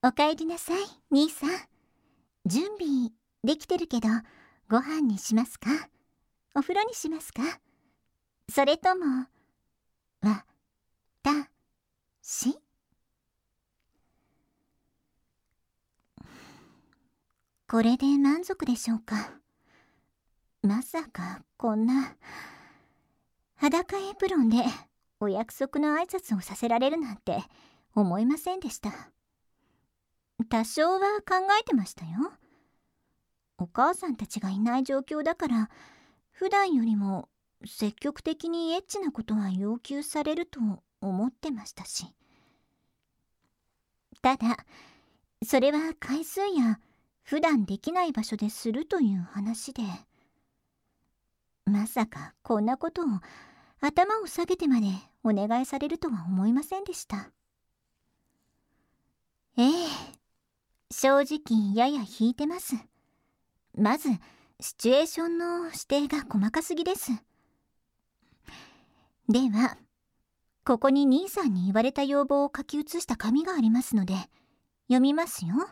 おかえりなさい、兄さん。準備できてるけど、ご飯にしますか？お風呂にしますか？それとも、わ、た、し？これで満足でしょうか？まさか、こんな、裸エプロンでお約束の挨拶をさせられるなんて思いませんでした。多少は考えてましたよ。お母さんたちがいない状況だから、普段よりも積極的にエッチなことは要求されると思ってましたし。ただ、それは回数や普段できない場所でするという話で、まさかこんなことを頭を下げてまでお願いされるとは思いませんでした。ええ、正直やや引いてます。まずシチュエーションの指定が細かすぎです。では、ここに兄さんに言われた要望を書き写した紙がありますので読みますよ。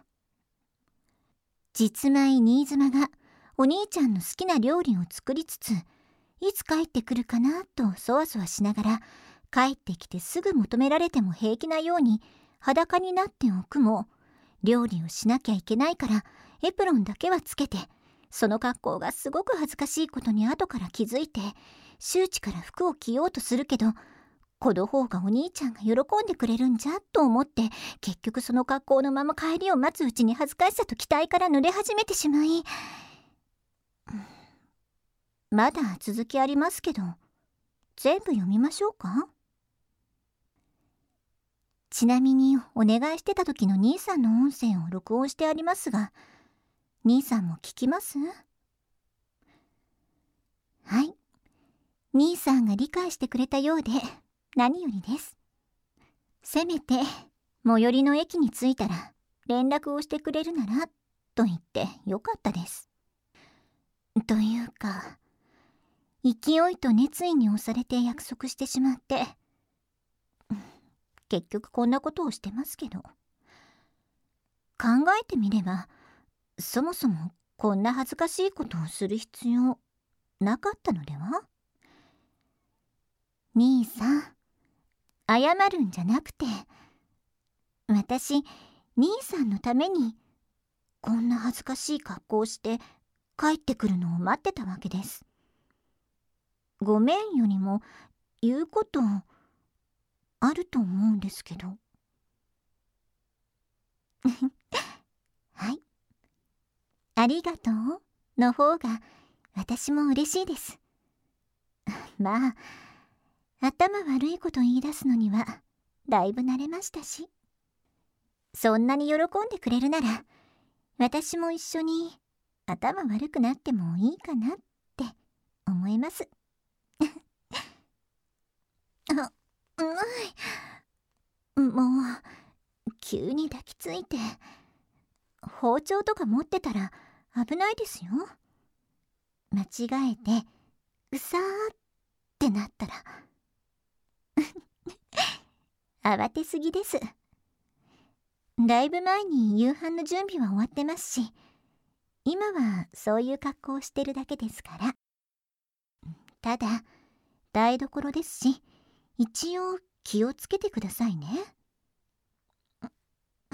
実米新妻がお兄ちゃんの好きな料理を作りつつ、いつ帰ってくるかなとそわそわしながら、帰ってきてすぐ求められても平気なように裸になっておくも、料理をしなきゃいけないからエプロンだけはつけて、その格好がすごく恥ずかしいことに後から気づいて、周知から服を着ようとするけど、この方がお兄ちゃんが喜んでくれるんじゃと思って、結局その格好のまま帰りを待つうちに恥ずかしさと期待から濡れ始めてしまい、まだ続きありますけど、全部読みましょうか？ちなみにお願いしてた時の兄さんの音声を録音してありますが、兄さんも聞きます？はい。兄さんが理解してくれたようで何よりです。せめて最寄りの駅に着いたら連絡をしてくれるならと言ってよかったです。というか、勢いと熱意に押されて約束してしまって、結局こんなことをしてますけど、考えてみれば、そもそもこんな恥ずかしいことをする必要なかったのでは？兄さん、謝るんじゃなくて、私、兄さんのためにこんな恥ずかしい格好をして帰ってくるのを待ってたわけです。ごめんよりも言うことあると思うんですけど。はい。ありがとうの方が私も嬉しいです。まあ、頭悪いこと言い出すのにはだいぶ慣れましたし。そんなに喜んでくれるなら、私も一緒に頭悪くなってもいいかなって思います。もう、急に抱きついて、包丁とか持ってたら危ないですよ。間違えて、うさーってなったら。慌てすぎです。だいぶ前に夕飯の準備は終わってますし、今はそういう格好をしてるだけですから。ただ、台所ですし、一応気をつけてくださいね。うん、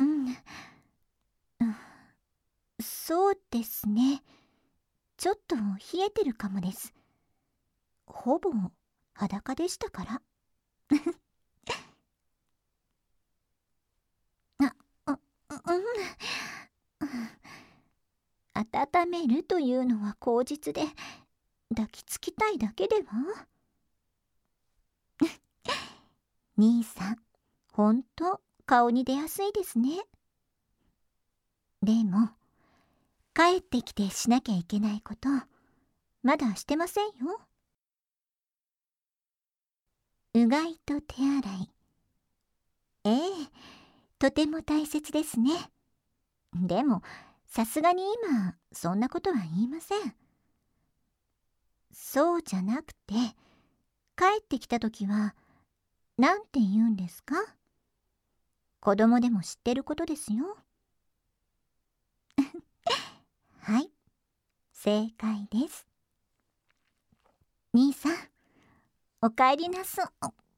そうですね。ちょっと冷えてるかもです。ほぼ裸でしたから。温めるというのは口実で、抱きつきたいだけでは？兄さん、ほんと顔に出やすいですね。でも、帰ってきてしなきゃいけないこと、まだしてませんよ。うがいと手洗い。ええ、とても大切ですね。でも、さすがに今、そんなことは言いません。そうじゃなくて、帰ってきたときは、なんて言うんですか？子供でも知ってることですよ。 はい、正解です。兄さん、おかえりなさ。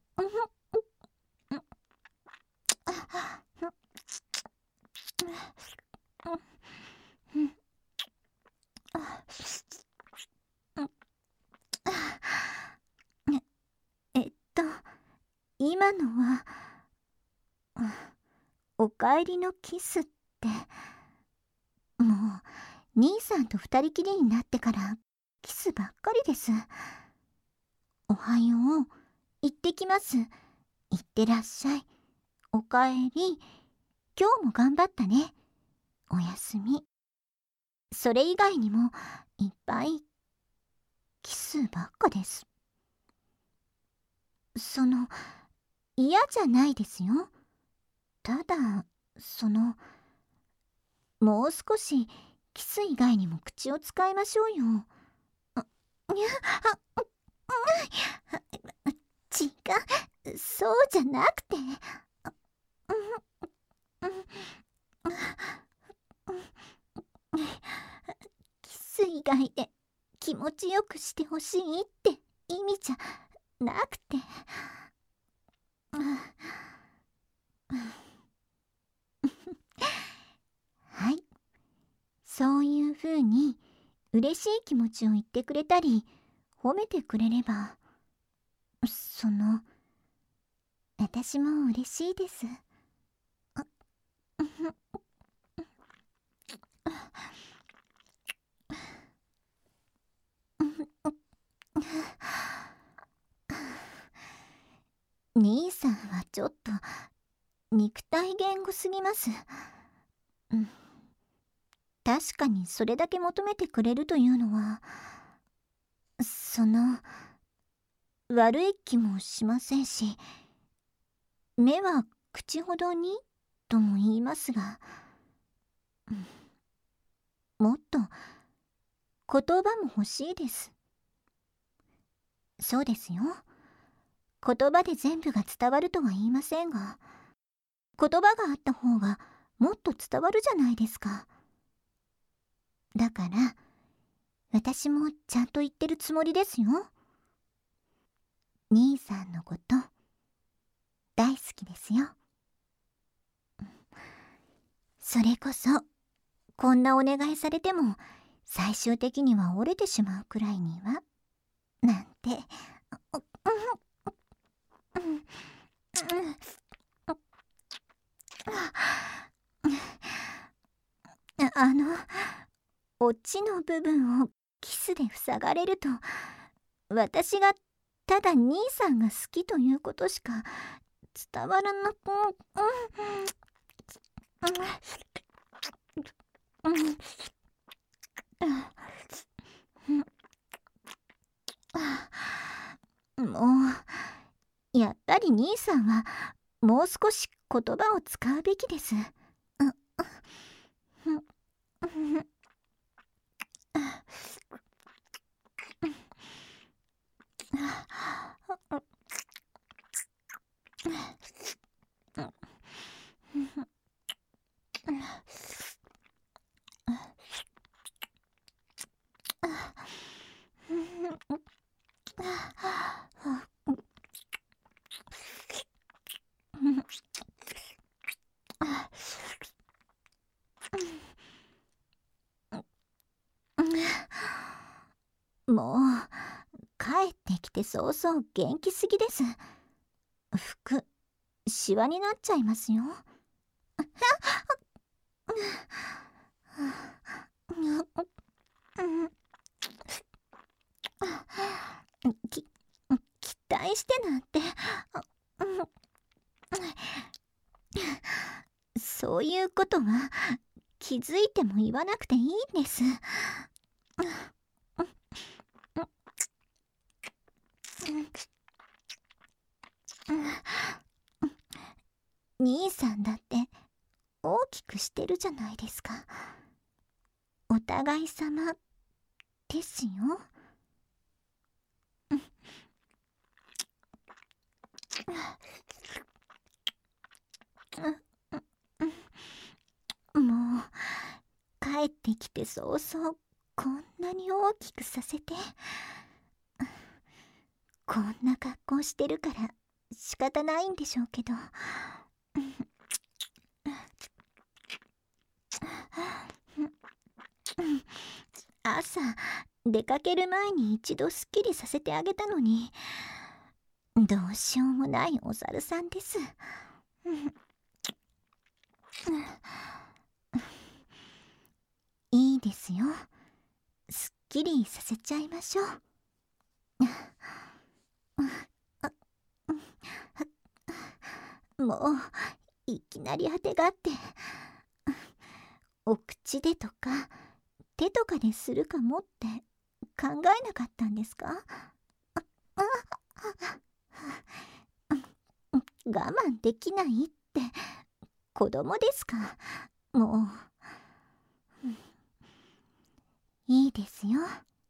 えっと、今のは、おかえりのキスって、もう、兄さんと二人きりになってからキスばっかりです。おはよう、行ってきます。行ってらっしゃい。おかえり。今日も頑張ったね。おやすみ。それ以外にもいっぱいキスばっかです。嫌じゃないですよ。ただ、もう少しキス以外にも口を使いましょうよ。にゃあ、違う、そうじゃなくて。キス以外で気持ちよくしてほしいって意味じゃなくて。はい、そういうふうに嬉しい気持ちを言ってくれたり褒めてくれれば、私も嬉しいです。兄さんはちょっと肉体言語すぎます。確かにそれだけ求めてくれるというのは、悪い気もしませんし、目は口ほどにとも言いますが、もっと言葉も欲しいです。そうですよ。言葉で全部が伝わるとは言いませんが、言葉があった方がもっと伝わるじゃないですか。だから私もちゃんと言ってるつもりですよ。兄さんのこと大好きですよ。それこそこんなお願いされても最終的には折れてしまうくらいにはなんて。あのオチの部分をキスで塞がれると、私がただ兄さんが好きということしか伝わらなく。もうやっぱり兄さんはもう少し言葉を使うべきです。もう帰ってきて早々元気すぎです。服シワになっちゃいますよ。期待してなんて。そういうことは気づいても言わなくていいんです。兄さんだって大きくしてるじゃないですか。お互い様ですよ。もう帰っててきて早々こんなに大きくさせて、こんな格好してるから仕方ないんでしょうけど、朝出かける前に一度すっきりさせてあげたのに、どうしようもないお猿さんです。いいですよ、すっきりさせちゃいましょう。もういきなりあてがって、お口でとか手とかでするかもって考えなかったんですか？我慢できないって子供ですか？もういいですよ。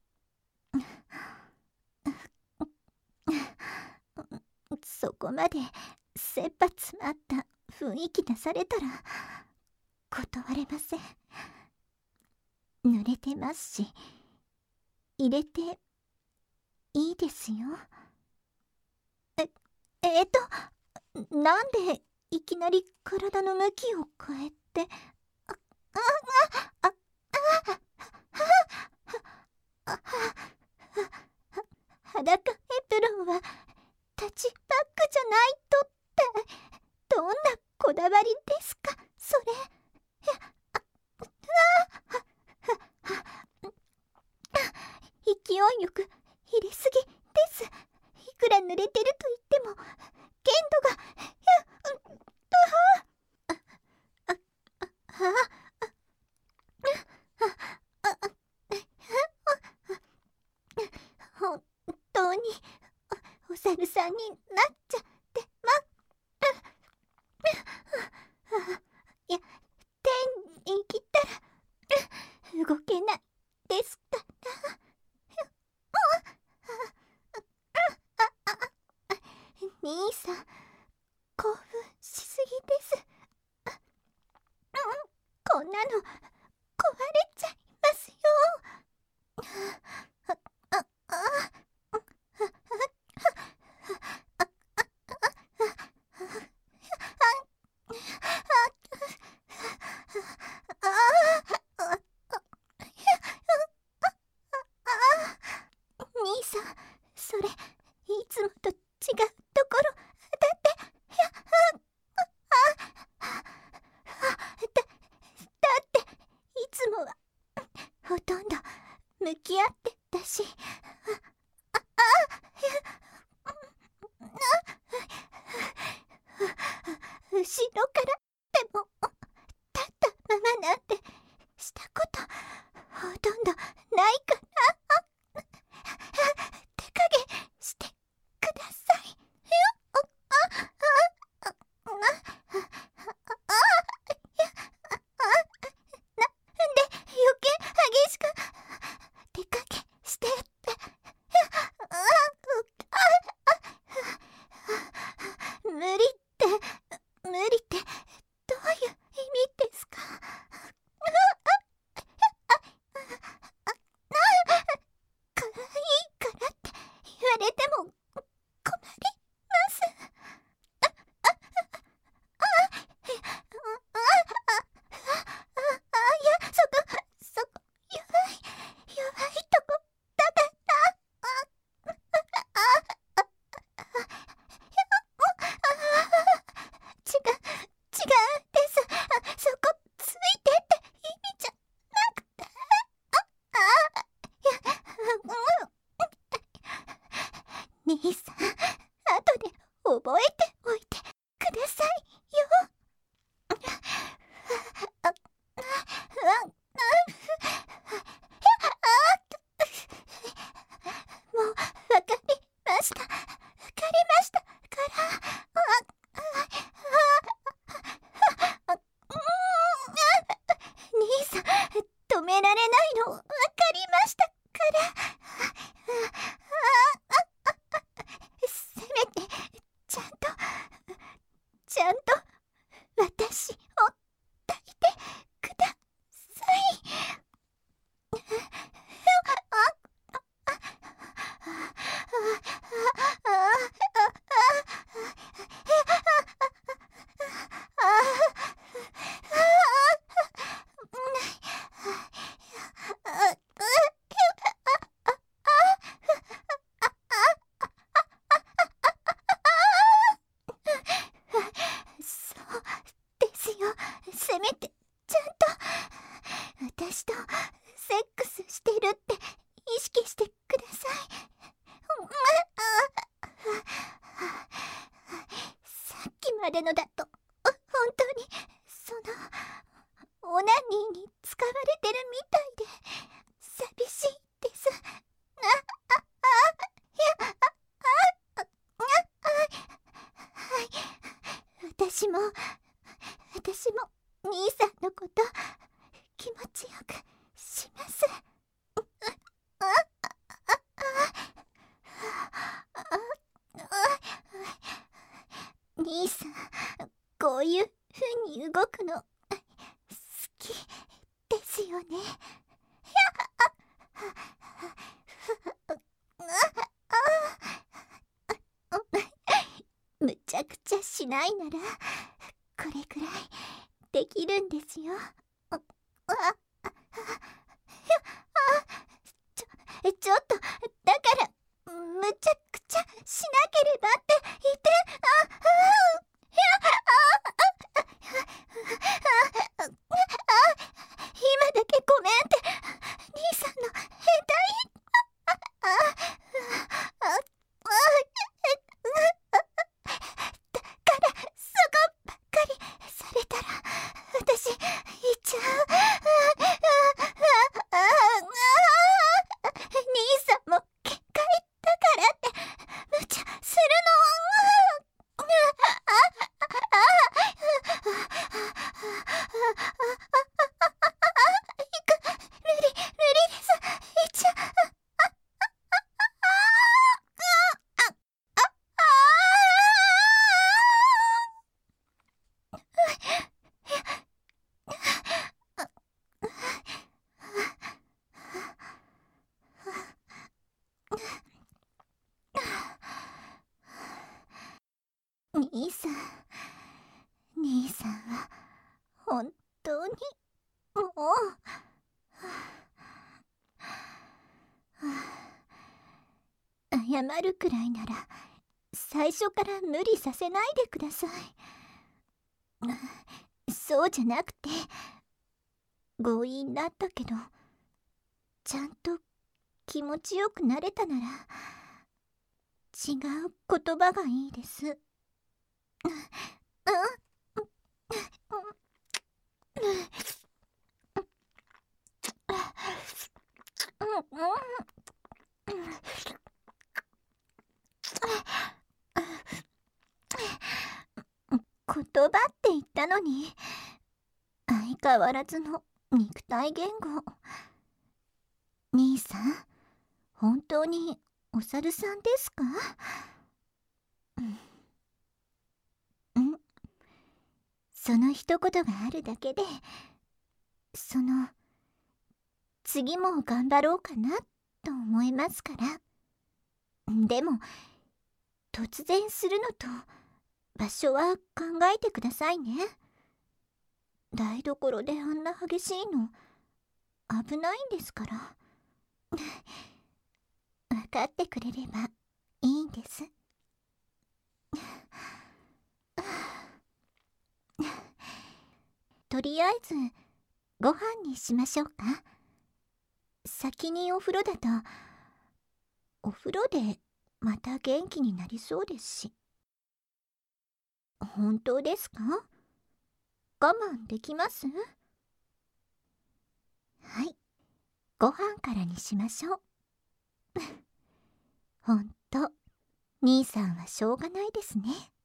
そこまで切羽詰まった雰囲気出されたら断れません。濡れてますし、入れていいですよ。なんでいきなり体の向きを変えて、裸エプロンはタッチバッグじゃないとって、どんなこだわりですかそれ。勢いよく入れすぎです。いくら濡れてると言っても限度が。本当にお猿さんになっちゃっていや、手に握ったら動けないですから。兄さん、興奮しすぎです。こんなの壊れちゃいますよ。兄さん、それいつもと違うところだって。だっていつもはほとんど向き合ってたし。後ろからでも立ったままなんてしたことほとんどないから、手加減してください。なんで余計激しく手加減してって。無理ってオナニーに使われてるみたいで寂しいです。はい、私も兄さんのこと気持ちよくします。兄さん、こういう風に動くの好きですよね。むちゃくちゃしないならこれくらいできるんですよ。ちょっとだからむちゃくちゃしなければって言って。今だけごめんって兄さんの変態。だからそこばっかりされたら私言っちゃう。兄さんも結界だからって無茶するの。無理です。言っちゃう。兄さんは本当にもう謝るくらいなら最初から無理させないでください。そうじゃなくて強引だったけどちゃんと気持ちよくなれたなら違う言葉がいいです。言葉って言ったのに相変わらずの肉体言語。兄さん、本当にお猿さんですか？その一言があるだけで次も頑張ろうかなと思いますから。でも突然するのと場所は考えてくださいね。台所であんな激しいの危ないんですから分かってくれればいいんです。とりあえずご飯にしましょうか。先にお風呂だとお風呂でまた元気になりそうですし。本当ですか？我慢できます？はい、ご飯からにしましょう。ほんと兄さんはしょうがないですね。